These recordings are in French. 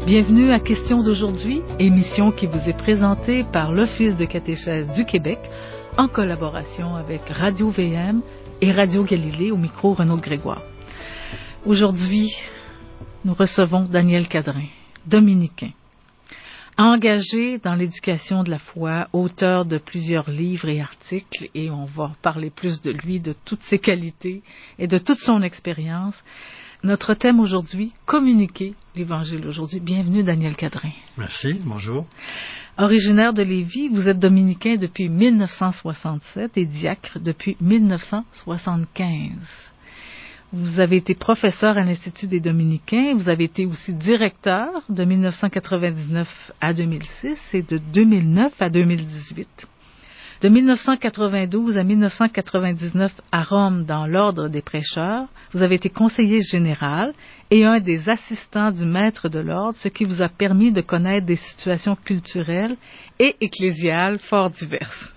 Bienvenue à Question d'aujourd'hui, émission qui vous est présentée par l'Office de catéchèse du Québec en collaboration avec Radio-VM et Radio Galilée au micro Renaud Grégoire. Aujourd'hui, nous recevons Daniel Cadrin, dominicain, engagé dans l'éducation de la foi, auteur de plusieurs livres et articles, et on va parler plus de lui, de toutes ses qualités et de toute son expérience. Notre thème aujourd'hui, communiquer l'Évangile aujourd'hui. Bienvenue, Daniel Cadrin. Merci, bonjour. Originaire de Lévis, vous êtes dominicain depuis 1967 et diacre depuis 1975. Vous avez été professeur à l'Institut des Dominicains. Vous avez été aussi directeur de 1999 à 2006 et de 2009 à 2018. De 1992 à 1999 à Rome dans l'Ordre des prêcheurs, vous avez été conseiller général et un des assistants du maître de l'Ordre, ce qui vous a permis de connaître des situations culturelles et ecclésiales fort diverses.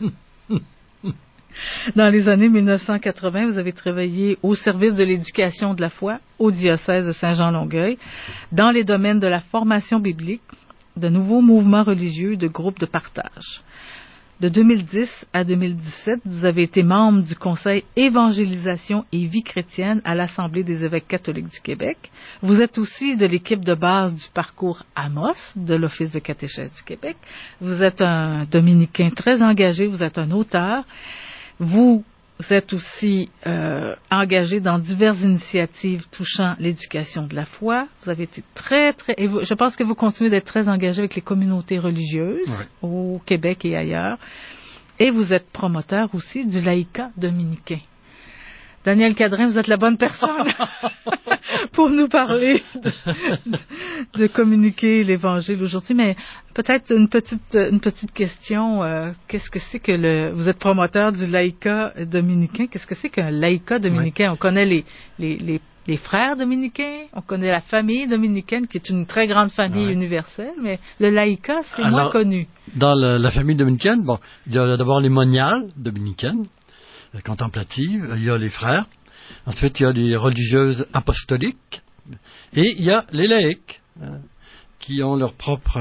Dans les années 1980, vous avez travaillé au service de l'éducation de la foi au diocèse de Saint-Jean-Longueuil, dans les domaines de la formation biblique, de nouveaux mouvements religieux et de groupes de partage. De 2010 à 2017, vous avez été membre du Conseil Évangélisation et Vie chrétienne à l'Assemblée des évêques catholiques du Québec. Vous êtes aussi de l'équipe de base du parcours Amos de l'Office de catéchèse du Québec. Vous êtes un dominicain très engagé, vous êtes un auteur. Vous êtes aussi engagé dans diverses initiatives touchant l'éducation de la foi. Vous avez été je pense que vous continuez d'être très engagé avec les communautés religieuses au Québec et ailleurs. Et vous êtes promoteur aussi du laïcat dominicain. Daniel Cadrin, vous êtes la bonne personne pour nous parler de communiquer l'Évangile aujourd'hui. Mais peut-être une petite question. Qu'est-ce que c'est que vous êtes promoteur du laïcat dominicain. Qu'est-ce que c'est qu'un laïcat dominicain? On connaît les frères dominicains, on connaît la famille dominicaine, qui est une très grande famille universelle, mais le laïcat, c'est moins connu. Dans la famille dominicaine, il y a d'abord les moniales dominicaines, contemplatives, il y a les frères, ensuite il y a les religieuses apostoliques, et il y a les laïcs, qui ont leur propre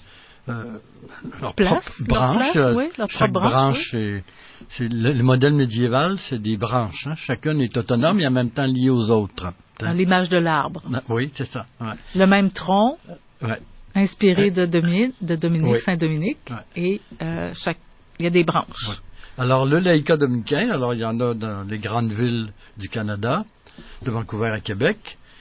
branche. Chaque branche, c'est le modèle médiéval, c'est des branches. Chacune est autonome et en même temps liée aux autres. Dans l'image de l'arbre. Oui, c'est ça. Ouais. Le même tronc, inspiré de Dominique, Saint-Dominique, et il y a des branches. Ouais. Alors, le laïcat dominicain, il y en a dans les grandes villes du Canada, de Vancouver à Québec.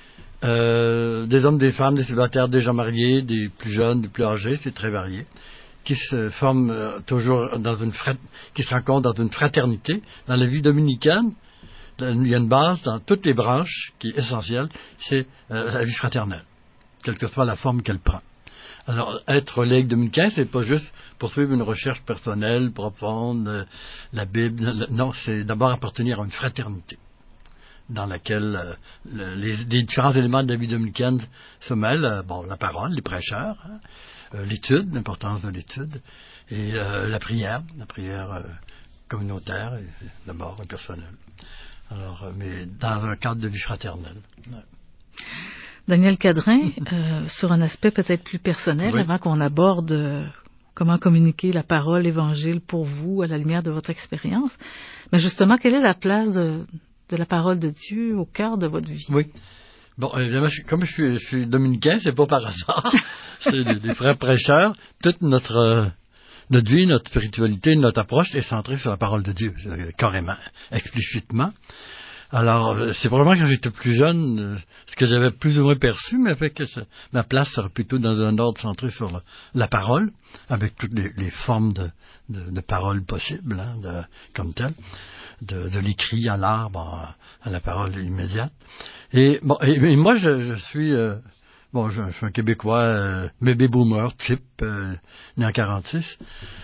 Des hommes, des femmes, des célibataires déjà mariés, des plus jeunes, des plus âgés, c'est très varié, qui se forment toujours qui se rencontrent dans une fraternité. Dans la vie dominicaine, il y a une base dans toutes les branches qui est essentielle, c'est la vie fraternelle, quelle que soit la forme qu'elle prend. Alors, être laïc dominicain, c'est pas juste poursuivre une recherche personnelle, profonde, la Bible. Non, c'est d'abord appartenir à une fraternité dans laquelle les différents éléments de la vie dominicaine se mêlent. La parole, les prêcheurs, l'étude, l'importance de l'étude, et la prière communautaire, et d'abord personnelle. Alors, mais dans un cadre de vie fraternelle. Ouais. Daniel Cadrin, sur un aspect peut-être plus personnel, avant qu'on aborde comment communiquer la parole, l'Évangile pour vous à la lumière de votre expérience, mais justement, quelle est la place de la parole de Dieu au cœur de votre vie? Oui. Évidemment, comme je suis dominicain, c'est pas par hasard. C'est des frères prêcheurs. Toute notre vie, notre spiritualité, notre approche est centrée sur la parole de Dieu, carrément, explicitement. Alors, c'est probablement quand j'étais plus jeune, ce que j'avais plus ou moins perçu, mais fait que ma place serait plutôt dans un ordre centré sur la parole, avec toutes les formes de parole possibles, comme telles, de l'écrit à l'arbre, à la parole immédiate. Et moi, je suis un Québécois, baby boomer, type, né en 46,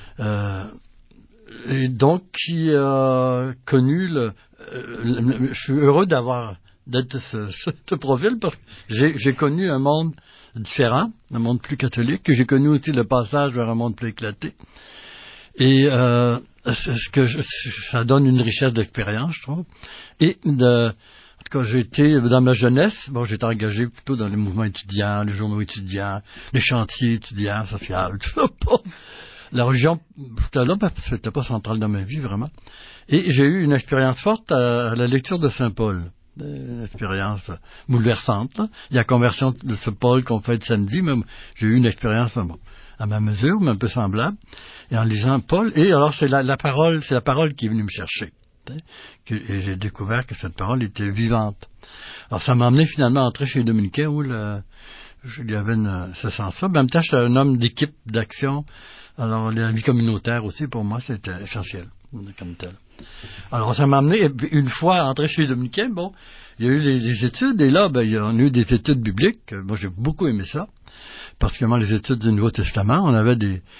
et donc qui a connu je suis heureux d'être ce profil parce que j'ai connu un monde différent, un monde plus catholique, que j'ai connu aussi le passage vers un monde plus éclaté. Et ça donne une richesse d'expérience, je trouve. Et Quand j'ai été dans ma jeunesse, j'étais engagé plutôt dans les mouvements étudiants, les journaux étudiants, les chantiers étudiants, sociaux, tout ça. La religion, c'était pas central dans ma vie, vraiment. Et j'ai eu une expérience forte à la lecture de Saint Paul. Une expérience bouleversante. Là. Il y a la conversion de ce Paul qu'on fait samedi, mais j'ai eu une expérience à ma mesure, mais un peu semblable. Et en lisant Paul, et alors c'est la parole qui est venue me chercher. Et j'ai découvert que cette parole était vivante. Alors ça m'a amené finalement à entrer chez les Dominicains où il y avait ce sens-là. Mais en même temps, j'étais un homme d'équipe, d'action. Alors la vie communautaire aussi, pour moi, c'était essentiel comme tel. Alors ça m'a amené, une fois entré chez les Dominicains, il y a eu les études, et là, il y a eu des études bibliques. Moi, j'ai beaucoup aimé ça. Particulièrement les études du Nouveau Testament. On avait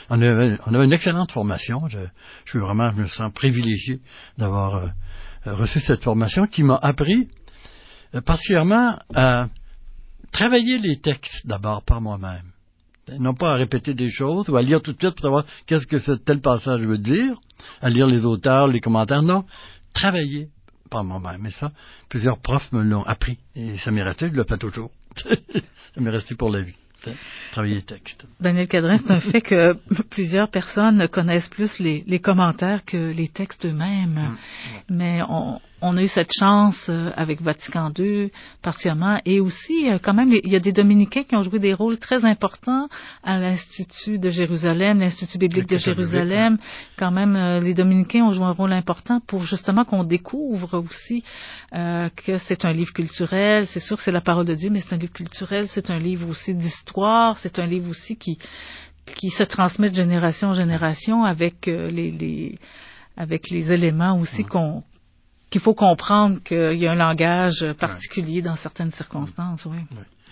une excellente formation. Je me sens privilégié d'avoir reçu cette formation qui m'a appris particulièrement à travailler les textes d'abord par moi-même. Non pas à répéter des choses ou à lire tout de suite pour savoir qu'est-ce que ce tel passage veut dire, à lire les auteurs, les commentaires. Non, travailler par moi-même. Et ça, plusieurs profs me l'ont appris. Et ça m'est resté, je le fais toujours. Ça m'est resté pour la vie. Travailler les textes. Daniel Cadrin, c'est un fait que plusieurs personnes connaissent plus les commentaires que les textes eux-mêmes. Mais on a eu cette chance avec Vatican II, particulièrement, et aussi, quand même, il y a des dominicains qui ont joué des rôles très importants à l'Institut de Jérusalem, l'Institut biblique de Jérusalem. Quand même, les dominicains ont joué un rôle important pour justement qu'on découvre aussi que c'est un livre culturel. C'est sûr que c'est la parole de Dieu, mais c'est un livre culturel, c'est un livre aussi d'histoire, c'est un livre aussi qui se transmet de génération en génération avec les éléments aussi qu'il faut comprendre qu'il y a un langage particulier dans certaines circonstances. Oui.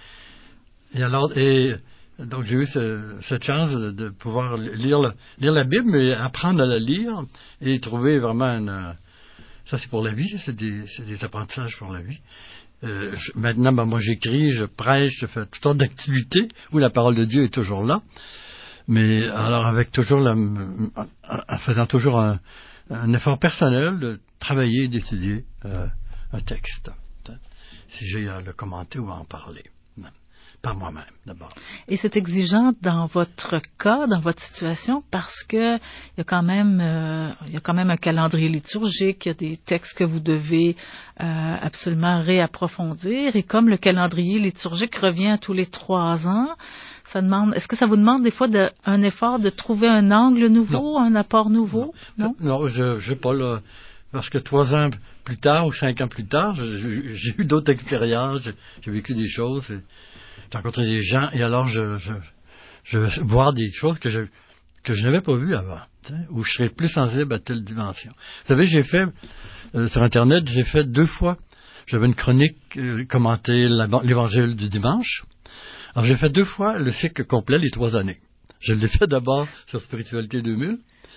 Et donc j'ai eu cette chance de pouvoir lire la Bible, mais apprendre à la lire et trouver vraiment ça c'est pour la vie, c'est des apprentissages pour la vie. Maintenant, moi j'écris, je prêche, je fais toutes sortes d'activités où la parole de Dieu est toujours là, mais alors avec toujours en faisant toujours un effort personnel de travailler et d'étudier un texte, si j'ai à le commenter ou à en parler, par moi-même d'abord. Et c'est exigeant dans votre cas, dans votre situation, parce que il y a quand même un calendrier liturgique, il y a des textes que vous devez absolument réapprofondir, et comme le calendrier liturgique revient tous les 3 ans, est-ce que ça vous demande des fois un effort de trouver un angle nouveau, un apport nouveau? Non, je sais pas là. Parce que 3 ans plus tard ou 5 ans plus tard, j'ai eu d'autres expériences, j'ai vécu des choses, j'ai rencontré des gens, et alors je vais voir des choses que je n'avais pas vues avant, où je serais plus sensible à telle dimension. Vous savez, j'ai fait, sur Internet, 2 fois, j'avais une chronique commentée l'Évangile du dimanche. Alors j'ai fait 2 fois le cycle complet, les 3 années. Je l'ai fait d'abord sur Spiritualité 2000,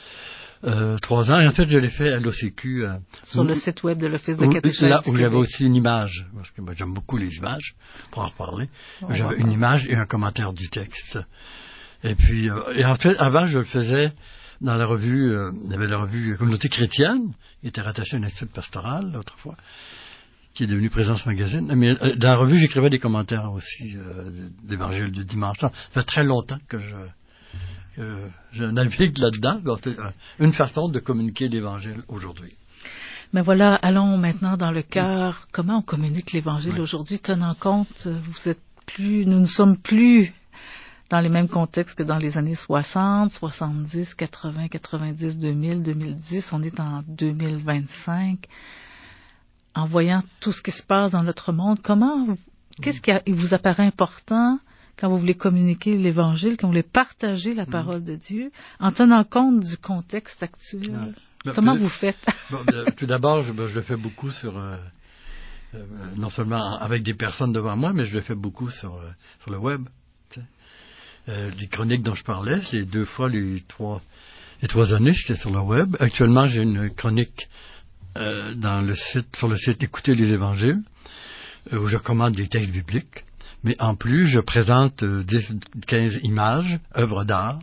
3 ans, et en fait je l'ai fait à l'OCQ. Sur le site web de l'Office de catéchèse. Là où j'avais aussi une image, parce que moi j'aime beaucoup les images, pour en reparler. J'avais une image et un commentaire du texte. Et puis, et en fait, avant je le faisais dans la revue, il y avait la revue Communauté chrétienne, qui était rattachée à un institut pastoral, autrefois, qui est devenu Présence Magazine. Mais dans la revue, j'écrivais des commentaires aussi d'Évangile du dimanche. Ça fait très longtemps que je navigue là-dedans. Donc, c'est une façon de communiquer l'Évangile aujourd'hui. Mais voilà, allons maintenant dans le cœur. Comment on communique l'Évangile aujourd'hui, tenant compte, nous ne sommes plus dans les mêmes contextes que dans les années 60, 70, 80, 90, 2000, 2010. On est en 2025. En voyant tout ce qui se passe dans notre monde, qu'est-ce qui vous apparaît important quand vous voulez communiquer l'Évangile, quand vous voulez partager la parole de Dieu, en tenant compte du contexte actuel? Comment vous faites? Tout d'abord, je le fais beaucoup non seulement avec des personnes devant moi, mais je le fais beaucoup sur le web. Les chroniques dont je parlais, c'est 2 fois les 3 années, j'étais sur le web. Actuellement, j'ai une chronique sur le site Écoutez les Évangiles, où je commande des textes bibliques. Mais en plus, je présente 10-15 images, œuvres d'art, qui rendent un peu visible cette parole.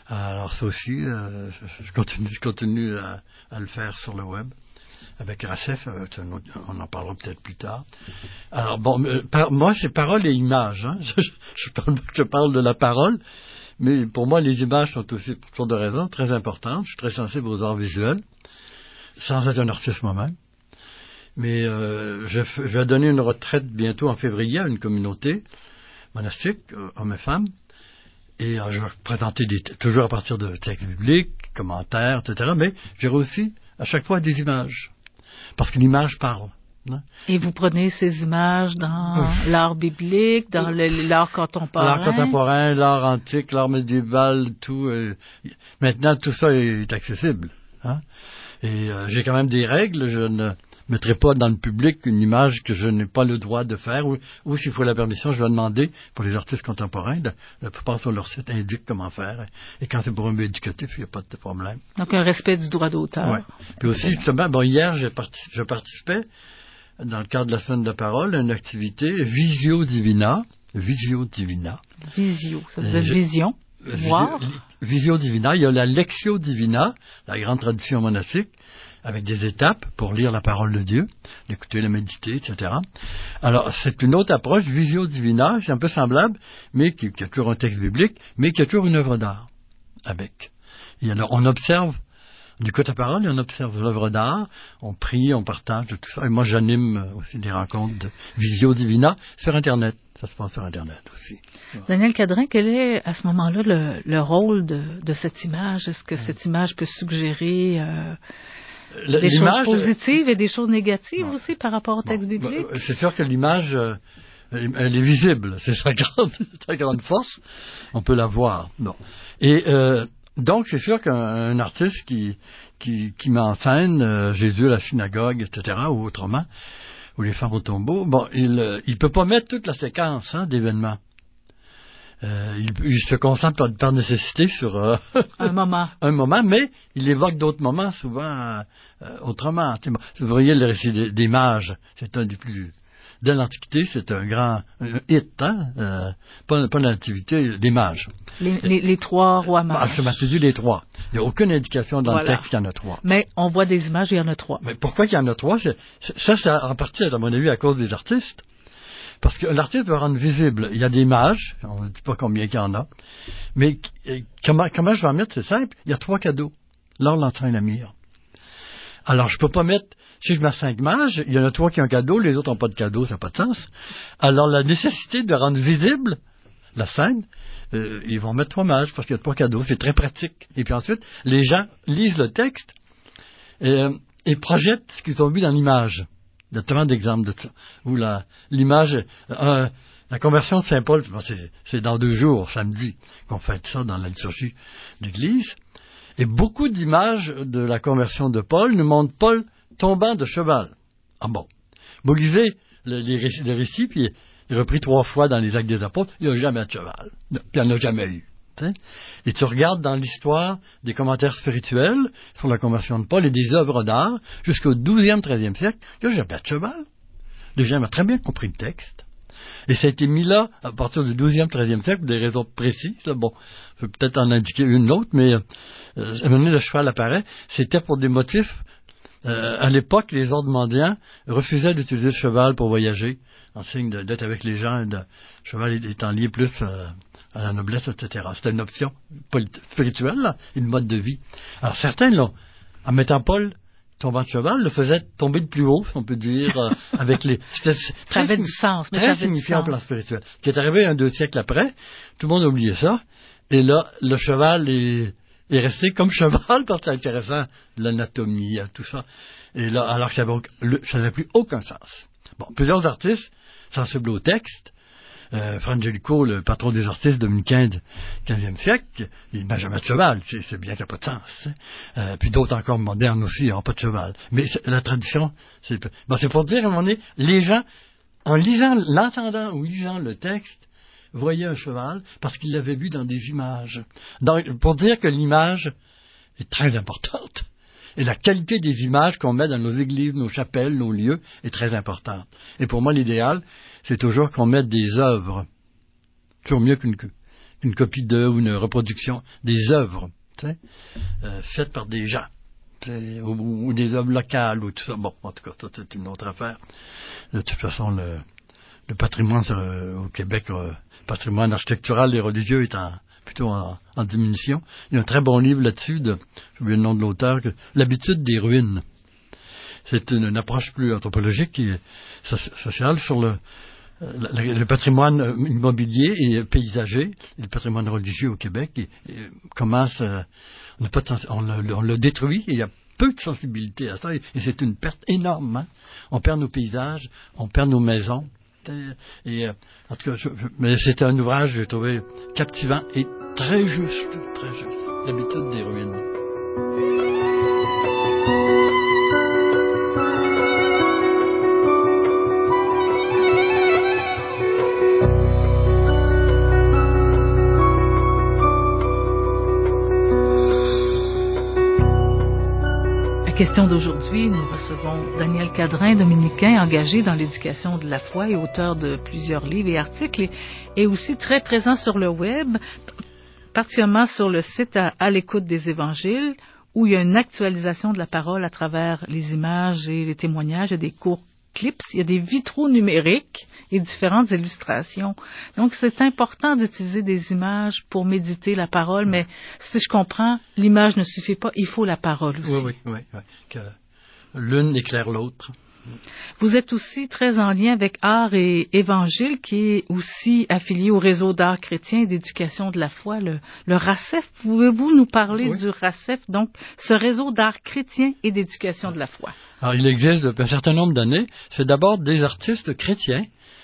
Alors ça aussi, je continue à le faire sur le web. Avec RACEF, on en parlera peut-être plus tard. Alors bon, moi c'est parole et image. Hein. Je parle de la parole, mais pour moi les images sont aussi, pour toutes sortes de raisons, très importantes. Je suis très sensible aux arts visuels, sans être un artiste moi-même. Mais je vais donner une retraite bientôt en février à une communauté monastique, hommes et femmes. Et je vais présenter toujours à partir de textes bibliques, commentaires, etc. Mais j'aurai aussi à chaque fois des images. Parce que l'image parle. Hein? Et vous prenez ces images dans l'art biblique, dans l'art contemporain? L'art contemporain, l'art antique, l'art médiéval, tout. Maintenant, tout ça est accessible. Hein? Et j'ai quand même des règles. Je ne mettrai pas dans le public une image que je n'ai pas le droit de faire. Ou s'il faut la permission, je vais demander, pour les artistes contemporains, la plupart sur leur site indiquent comment faire. Et quand c'est pour un but éducatif, il n'y a pas de problème. Donc un respect du droit d'auteur. Oui. Puis aussi, justement, hier, je participais, dans le cadre de la semaine de la parole, à une activité Visio Divina. Visio, ça veut dire vision. Voir. Visio Divina. Il y a la Lectio Divina, la grande tradition monastique, avec des étapes pour lire la parole de Dieu, l'écouter, la méditer, etc. Alors, c'est une autre approche, Visio Divina, c'est un peu semblable, mais qui a toujours un texte biblique, mais qui a toujours une œuvre d'art avec. Et alors, on observe, on écoute la parole et on observe l'œuvre d'art, on prie, on partage tout ça. Et moi, j'anime aussi des rencontres de Visio Divina sur Internet. Ça se passe sur Internet aussi. Daniel Cadrin, quel est à ce moment-là le rôle de cette image? Est-ce que cette image peut suggérer des choses positives et des choses négatives aussi par rapport au texte biblique? C'est sûr que l'image, elle est visible. C'est sa grande force. On peut la voir. Bon. Et donc, c'est sûr qu'un artiste qui met en scène Jésus à la synagogue, etc., ou autrement, ou les femmes au tombeau, bon, il peut pas mettre toute la séquence d'événements. Il se concentre par nécessité sur un moment, mais il évoque d'autres moments souvent autrement. Vous voyez le récit des mages, c'est un des plus de l'Antiquité, c'est un grand hit, hein? Pas l'Antiquité, des mages. Les trois rois mages. Je m'ai dit les trois. Il n'y a aucune indication dans le texte qu'il y en a trois. Mais on voit des images, il y en a trois. Mais pourquoi il y en a trois? C'est en partie, à mon avis, à cause des artistes. Parce que l'artiste doit rendre visible. Il y a des images, on ne dit pas combien qu'il y en a, mais comment je vais en mettre, c'est simple. Il y a 3 cadeaux. L'or, l'encens et la myrrhe. Alors, je peux pas mettre, si je mets 5 mages, il y en a 3 qui ont un cadeau, les autres n'ont pas de cadeau, ça n'a pas de sens. Alors, la nécessité de rendre visible la scène, ils vont mettre 3 mages parce qu'il y a 3 cadeaux, c'est très pratique. Et puis ensuite, les gens lisent le texte et projettent ce qu'ils ont vu dans l'image. Il y a tellement d'exemples de ça. Où l'image, la conversion de Saint Paul, c'est dans 2 jours, samedi, qu'on fait ça dans la liturgie d'église. Et beaucoup d'images de la conversion de Paul nous montrent Paul tombant de cheval. Ah bon. Vous lisez le récit, puis il est repris 3 fois dans les Actes des Apôtres, il n'y a jamais de cheval. Puis il n'y en a jamais eu. Et tu regardes dans l'histoire des commentaires spirituels sur la conversion de Paul et des œuvres d'art jusqu'au 12e, 13e siècle, il n'y a jamais de cheval. Les gens ont très bien compris le texte. Et ça a été mis là à partir du 12e, 13e siècle pour des raisons précises. Bon, je peux peut-être en indiquer une autre, mais à un moment donné, le cheval apparaît. C'était pour des motifs. À l'époque, les ordres mendiants refusaient d'utiliser le cheval pour voyager, en signe d'être avec les gens, le cheval étant lié plus à la noblesse, etc. C'était une option spirituelle, là, une mode de vie. Alors certains, là, en mettant Paul tombant de cheval, le faisaient tomber de plus haut, si on peut dire, avec les... Ça avait du sens. Très signifiant au plan spirituel. Qui est arrivé 1-2 siècles après, tout le monde a oublié ça, et là, le cheval est resté comme cheval, parce que c'est intéressant, l'anatomie, tout ça. Et là, alors que ça n'avait plus aucun sens. Bon, plusieurs artistes, sensibles au texte, Frangelico, le patron des artistes dominicains du XVe siècle, il n'a jamais de cheval, c'est bien qu'il n'y a pas de sens. Puis d'autres encore modernes aussi n'ont pas de cheval. Mais la tradition, c'est pour dire à un moment donné, les gens, en l'entendant ou lisant le texte, voyaient un cheval parce qu'ils l'avaient vu dans des images. Pour dire que l'image est très importante. Et la qualité des images qu'on met dans nos églises, nos chapelles, nos lieux est très importante. Et pour moi, l'idéal, c'est toujours qu'on mette des œuvres. Toujours mieux qu'une une copie ou une reproduction des œuvres, faites par des gens, ou des œuvres locales, ou tout ça. Bon, en tout cas, ça, c'est une autre affaire. De toute façon, le patrimoine au Québec, le patrimoine architectural et religieux est plutôt en diminution. Il y a un très bon livre là-dessus, j'ai oublié le nom de l'auteur, L'habitude des ruines. C'est une approche plus anthropologique et sociale sur le patrimoine immobilier et paysager, et le patrimoine religieux au Québec, et comment on le détruit, et il y a peu de sensibilité à ça, et c'est une perte énorme. Hein? On perd nos paysages, on perd nos maisons. En tout cas, mais c'était un ouvrage que j'ai trouvé captivant et très juste, L'habitude des ruines. Question d'aujourd'hui, nous recevons Daniel Cadrin, dominicain, engagé dans l'éducation de la foi et auteur de plusieurs livres et articles, et aussi très présent sur le web, particulièrement sur le site à l'écoute des évangiles, où il y a une actualisation de la parole à travers les images et les témoignages, il y a des courts clips, il y a des vitraux numériques et différentes illustrations. Donc, c'est important d'utiliser des images pour méditer la parole, mais si je comprends, l'image ne suffit pas, il faut la parole aussi. Oui. Que l'une éclaire l'autre. Vous êtes aussi très en lien avec Art et Évangile, qui est aussi affilié au réseau d'art chrétien et d'éducation de la foi, le RACEF. Pouvez-vous nous parler du RACEF, donc ce réseau d'art chrétien et d'éducation de la foi? Alors, il existe depuis un certain nombre d'années. C'est d'abord des artistes chrétiens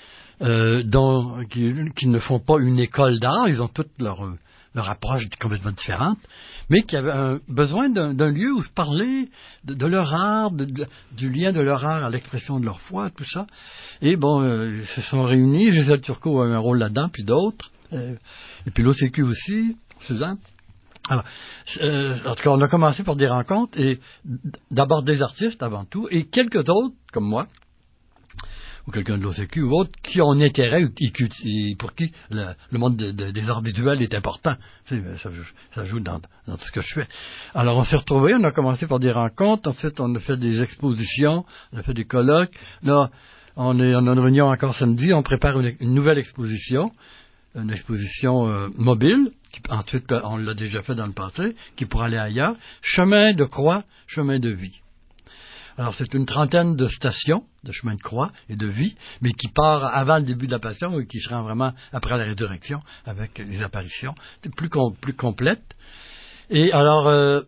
qui ne font pas une école d'art. Ils ont toute leur approche complètement différente, mais qui avaient besoin d'un lieu où se parler de leur art, du lien de leur art à l'expression de leur foi, tout ça. Et bon, ils se sont réunis. Gisèle Turcot a eu un rôle là-dedans, puis d'autres. Et puis l'OCQ aussi, Suzanne. Alors, en tout cas, on a commencé par des rencontres, et d'abord des artistes avant tout, et quelques autres, comme moi, ou quelqu'un de l'OCQ ou autre, qui ont un intérêt et pour qui le monde des arts visuels est important. Ça joue dans ce que je fais. Alors, on s'est retrouvés, on a commencé par des rencontres, ensuite on a fait des expositions, on a fait des colloques. Là, on a une réunion encore samedi, on prépare une nouvelle exposition, une exposition mobile, ensuite on l'a déjà fait dans le passé, qui pourra aller ailleurs. Chemin de croix, chemin de vie. Alors, c'est une trentaine de stations de chemin de croix et de vie, mais qui part avant le début de la Passion et qui se rend vraiment après la résurrection avec les apparitions. C'est plus complète. Et alors,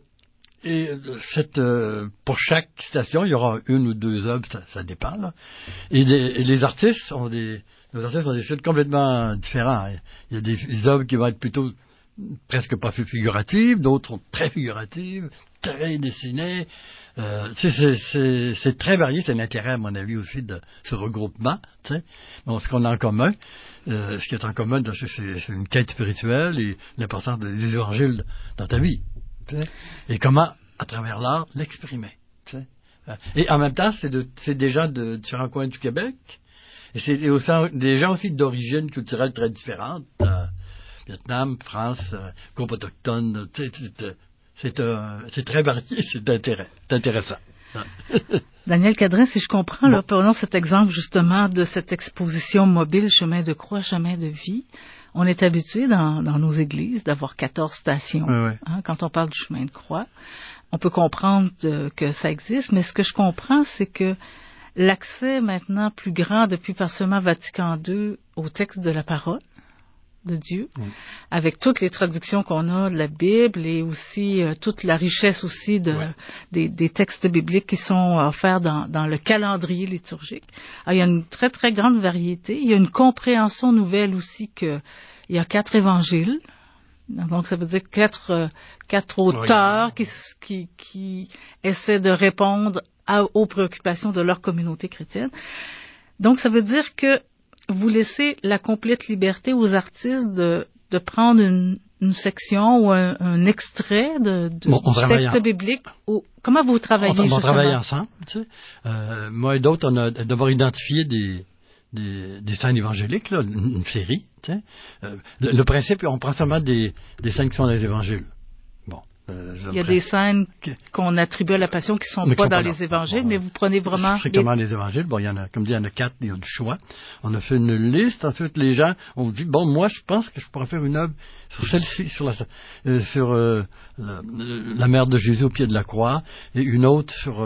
pour chaque station, il y aura une ou deux œuvres, ça dépend, là. Et les artistes ont des styles complètement différents. Il y a des œuvres qui vont être plutôt presque pas figuratives, d'autres sont très figuratives, très dessinées. C'est très varié, c'est l'intérêt, à mon avis, aussi de ce regroupement. Bon, ce qu'on a en commun, ce qui est en commun, c'est une quête spirituelle et l'importance des évangiles dans ta vie. Et comment, à travers l'art, l'exprimer. Et en même temps, c'est des gens de différents coins du Québec, et c'est des gens aussi d'origine culturelle très différentes. Vietnam, France, groupe autochtone, c'est très varié, c'est intéressant. Daniel Cadrin, si je comprends, là, prenons cet exemple justement de cette exposition mobile Chemin de croix, chemin de vie. On est habitué dans nos églises d'avoir 14 stations. Oui. Hein, quand on parle du chemin de croix, on peut comprendre que ça existe, mais ce que je comprends, c'est que l'accès maintenant plus grand depuis pas seulement Vatican II au texte de la parole de Dieu, avec toutes les traductions qu'on a de la Bible et aussi toute la richesse aussi des textes bibliques qui sont offerts dans le calendrier liturgique. Alors, il y a une très, très grande variété. Il y a une compréhension nouvelle aussi qu'il y a 4 évangiles. Donc, ça veut dire 4 auteurs qui essaient de répondre aux préoccupations de leur communauté chrétienne. Donc, ça veut dire que vous laissez la complète liberté aux artistes de prendre une section ou un extrait de texte biblique. Comment vous travaillez justement? On travaille ensemble. Tu sais. Moi et d'autres, on a d'abord identifié des scènes évangéliques, là, une série. Le principe, on prend seulement des scènes qui sont dans les évangiles. Bon. Il y a des scènes qu'on attribue à la Passion qui ne sont pas dans les évangiles, mais vous prenez vraiment... Strictement les évangiles. Bon, il y en a, comme dit, il y en a 4, il y a du choix. On a fait une liste. Ensuite, les gens ont dit, bon, moi, je pense que je pourrais faire une œuvre sur celle-ci, sur la mère de Jésus au pied de la croix, et une autre sur,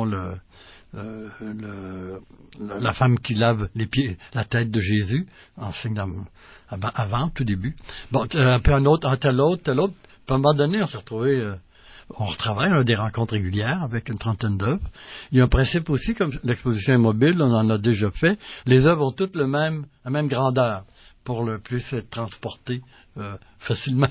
la femme qui lave les pieds, la tête de Jésus, en signe avant, tout début. Bon, puis un autre, un tel autre. Puis à un moment donné, on s'est retrouvés, on retravaille, on a des rencontres régulières avec une trentaine d'œuvres. Il y a un principe aussi, comme l'exposition est mobile, on en a déjà fait. Les œuvres ont toutes la même grandeur pour le plus être transportées facilement.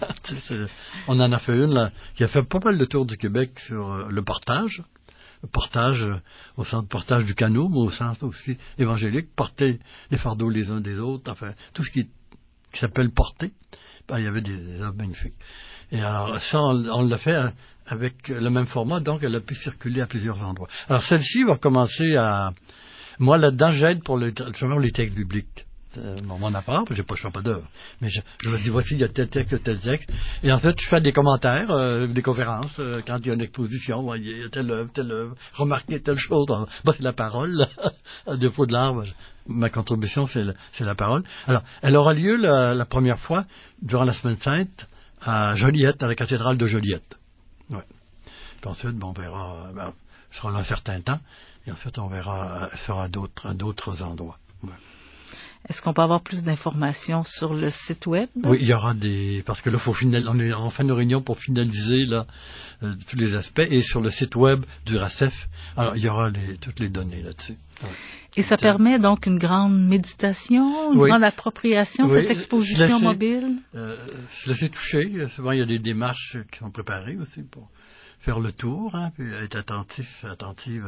On en a fait une là, qui a fait pas mal de tour du Québec sur le portage. Le portage, au sens de portage du canot, mais au sens aussi évangélique, porter les fardeaux les uns des autres, enfin, tout ce qui s'appelle porter. Ben, il y avait des œuvres magnifiques. Et alors, ça, on l'a fait avec le même format, donc elle a pu circuler à plusieurs endroits. Alors, celle-ci va commencer à... Moi, là-dedans, j'aide pour les textes bibliques. Mon appart, je ne fais pas d'œuvre. Mais je me dis, voici, il y a tel texte. Et ensuite, je fais des commentaires, des conférences, quand il y a une exposition, voyez, il y a telle œuvre, remarquez telle chose. C'est la parole, là. À défaut de l'arbre, ma contribution, c'est la parole. Alors, elle aura lieu la première fois, durant la Semaine Sainte, à Joliette, à la cathédrale de Joliette. Ouais. Puis ensuite, on verra, ce sera là un certain temps, et ensuite, on verra, fera d'autres endroits. Ouais. Est-ce qu'on peut avoir plus d'informations sur le site web? Oui, il y aura parce que là, on est en fin de réunion pour finaliser là tous les aspects, et sur le site web du RACEF, alors il y aura toutes les données là-dessus. Ouais. Et ça permet donc une grande méditation, une grande appropriation, cette exposition mobile? Je l'ai touché. Souvent, il y a des démarches qui sont préparées aussi pour faire le tour, puis être attentive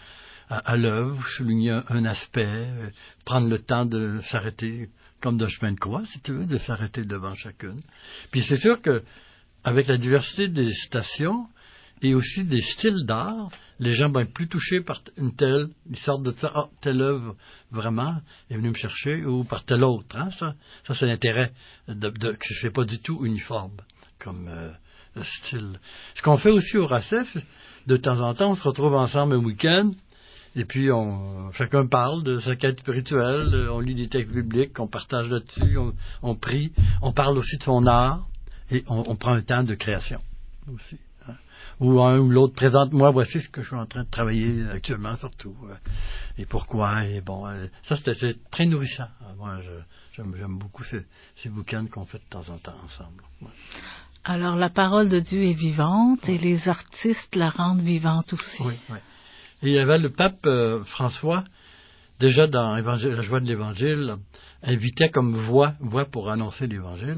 à l'œuvre, souligner un aspect, prendre le temps de s'arrêter, comme d'un chemin de croix, si tu veux, de s'arrêter devant chacune. Puis c'est sûr que avec la diversité des stations et aussi des styles d'art, les gens vont être plus touchés par une telle, ils sortent de ça, telle œuvre vraiment est venue me chercher, ou par telle autre. Ça c'est l'intérêt que c'est pas du tout uniforme comme style. Ce qu'on fait aussi au RACEF, de temps en temps, on se retrouve ensemble un week-end. Et puis, chacun parle de sa quête spirituelle, on lit des textes bibliques, on partage là-dessus, on prie, on parle aussi de son art, et on prend un temps de création aussi. Ou un ou l'autre présente, moi, voici ce que je suis en train de travailler actuellement, surtout. Et pourquoi, et bon, ça, c'est très nourrissant. Moi, j'aime beaucoup ces week-ends qu'on fait de temps en temps ensemble. Ouais. Alors, la parole de Dieu est vivante, et les artistes la rendent vivante aussi. Oui, oui. Et il y avait le pape François, déjà dans la joie de l'Évangile, invitait comme voix pour annoncer l'Évangile,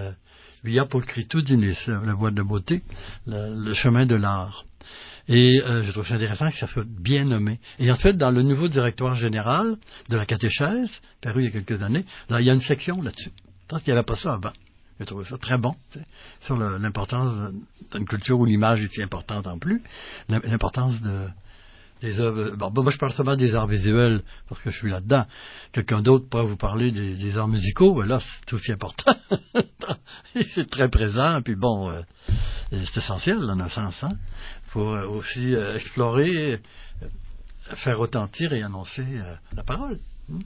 Via Pulchritudinis, la voie de beauté, le chemin de l'art. Et je trouve ça intéressant que ça soit bien nommé. Et ensuite, dans le nouveau directoire général de la catéchèse, paru il y a quelques années, là, il y a une section là-dessus. Je pense qu'il n'y avait pas ça avant. J'ai trouvé ça très bon, sur l'importance d'une culture où l'image est si importante en plus, l'importance des œuvres. Bon, moi, je parle seulement des arts visuels, parce que je suis là-dedans. Quelqu'un d'autre pourrait vous parler des arts musicaux, ben là, c'est aussi important. C'est très présent, puis bon, c'est essentiel, dans un sens. Il faut aussi explorer, faire retentir et annoncer la parole.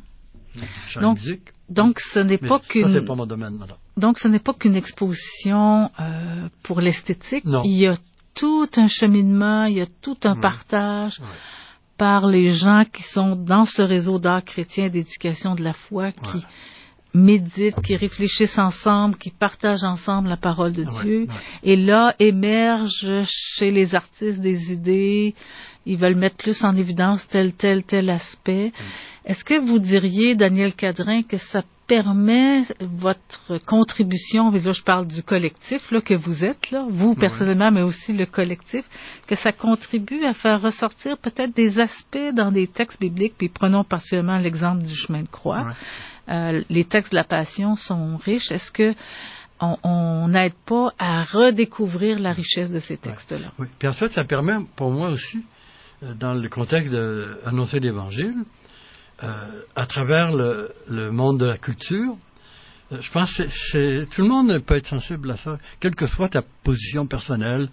Donc, ce n'est pas qu'une... Ça, c'est pas mon domaine, madame. Donc, ce n'est pas qu'une exposition pour l'esthétique. Non. Il y a tout un cheminement, il y a tout un partage par les gens qui sont dans ce réseau d'art chrétien d'éducation de la foi, qui méditent, qui réfléchissent ensemble, qui partagent ensemble la parole de Dieu. Et là, émergent chez les artistes des idées, ils veulent mettre plus en évidence tel aspect. Est-ce que vous diriez, Daniel Cadrin, que ça permet votre contribution, là je parle du collectif là, que vous êtes, là, vous personnellement, mais aussi le collectif, que ça contribue à faire ressortir peut-être des aspects dans des textes bibliques, puis prenons particulièrement l'exemple du chemin de croix. Les textes de la Passion sont riches. Est-ce que on n'aide pas à redécouvrir la richesse de ces textes-là? Oui. Puis ensuite, ça permet pour moi aussi, dans le contexte d'annoncer l'Évangile, à travers le monde de la culture. Je pense que tout le monde peut être sensible à ça, quelle que soit ta position personnelle,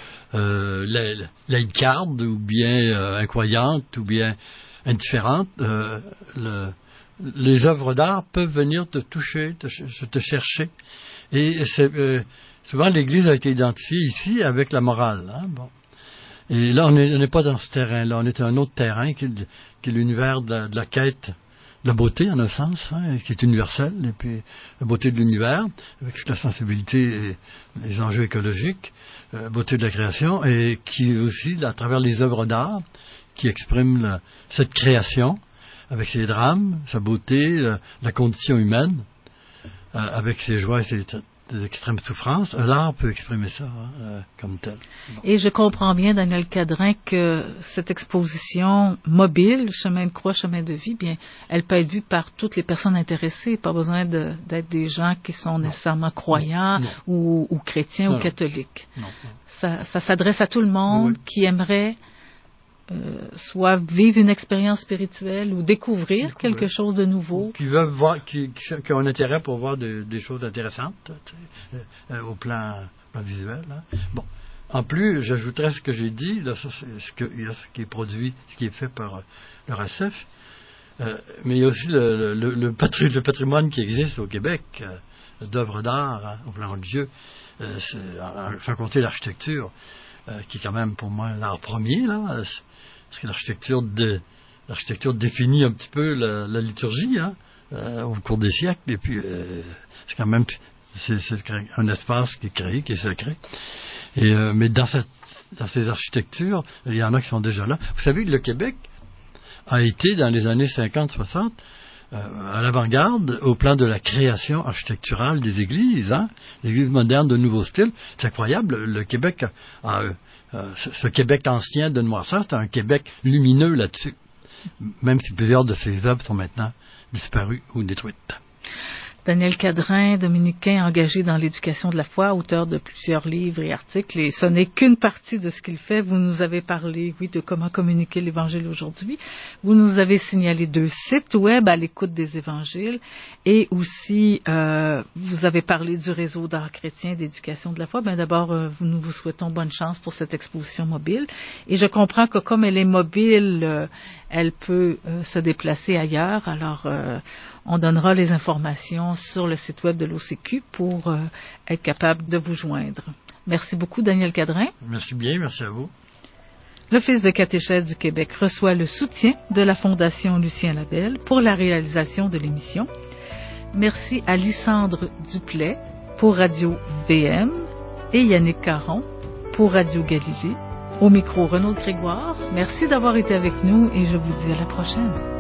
laïcarde ou bien incroyante ou bien indifférente. Les œuvres d'art peuvent venir te toucher, te chercher. Et souvent l'Église a été identifiée ici avec la morale. Hein, bon. Et là, on n'est pas dans ce terrain-là, on est à un autre terrain qui est l'univers de la quête de la beauté, en un sens, hein, qui est universelle, et puis la beauté de l'univers, avec toute la sensibilité et les enjeux écologiques, la beauté de la création, et qui est aussi, à travers les œuvres d'art, qui expriment cette création, avec ses drames, sa beauté, la condition humaine, avec ses joies et ses extrêmes souffrances. L'art peut exprimer ça comme tel. Bon. Et je comprends bien, Daniel Cadrin, que cette exposition mobile, chemin de croix, chemin de vie, bien, elle peut être vue par toutes les personnes intéressées. Pas besoin d'être des gens qui sont nécessairement croyants ou chrétiens ou catholiques. Non. Ça s'adresse à tout le monde qui aimerait soit vivre une expérience spirituelle ou découvrir quelque chose de nouveau. Qui veulent voir, qui ont un intérêt pour voir des choses intéressantes au plan visuel. Hein. Bon. En plus, j'ajouterais ce que j'ai dit, là, ça, c'est ce qui est produit, ce qui est fait par le RACEF, mais il y a aussi le patrimoine qui existe au Québec d'œuvres d'art hein, au plan religieux, sans compter l'architecture, qui est quand même pour moi l'art premier, là. Parce que l'architecture définit un petit peu la liturgie hein, au cours des siècles, et puis c'est quand même c'est un espace qui est créé, qui est sacré. Mais dans ces architectures, il y en a qui sont déjà là. Vous savez que le Québec a été, dans les années 50-60, à l'avant-garde au plan de la création architecturale des églises, hein, les églises modernes de nouveau style. C'est incroyable, le Québec ce Québec ancien de Noirceur, c'est un Québec lumineux là-dessus, même si plusieurs de ses œuvres sont maintenant disparues ou détruites. Daniel Cadrin, dominicain engagé dans l'éducation de la foi, auteur de plusieurs livres et articles, et ce n'est qu'une partie de ce qu'il fait. Vous nous avez parlé, de comment communiquer l'Évangile aujourd'hui. Vous nous avez signalé 2 sites web à l'écoute des Évangiles, et aussi vous avez parlé du réseau d'art chrétien d'éducation de la foi. D'abord, nous vous souhaitons bonne chance pour cette exposition mobile. Et je comprends que comme elle est mobile, elle peut se déplacer ailleurs. Alors, on donnera les informations sur le site web de l'OCQ pour être capable de vous joindre. Merci beaucoup, Daniel Cadrin. Merci bien, merci à vous. L'Office de catéchèse du Québec reçoit le soutien de la Fondation Lucien Labelle pour la réalisation de l'émission. Merci à Lysandre Duplay pour Radio VM et Yannick Caron pour Radio Galilée. Au micro, Renaud Grégoire. Merci d'avoir été avec nous et je vous dis à la prochaine.